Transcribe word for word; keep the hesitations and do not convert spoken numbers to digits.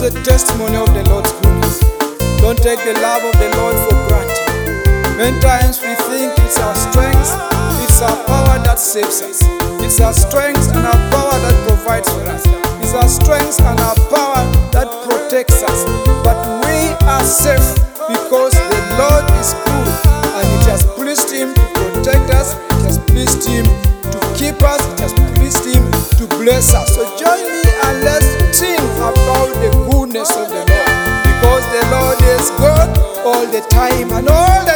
a testimony of the Lord's goodness. Don't take the love of the Lord for granted. Many times we think it's our strength, it's our power that saves us. It's our strength and our power that provides for us. It's our strength and our power that protects us. But we are safe because the Lord is good, and it has pleased Him to protect us. It has pleased Him to keep us. It has pleased Him to bless us. So join me and let's sing about the goodness of the Lord, because the Lord is good all the time, and all the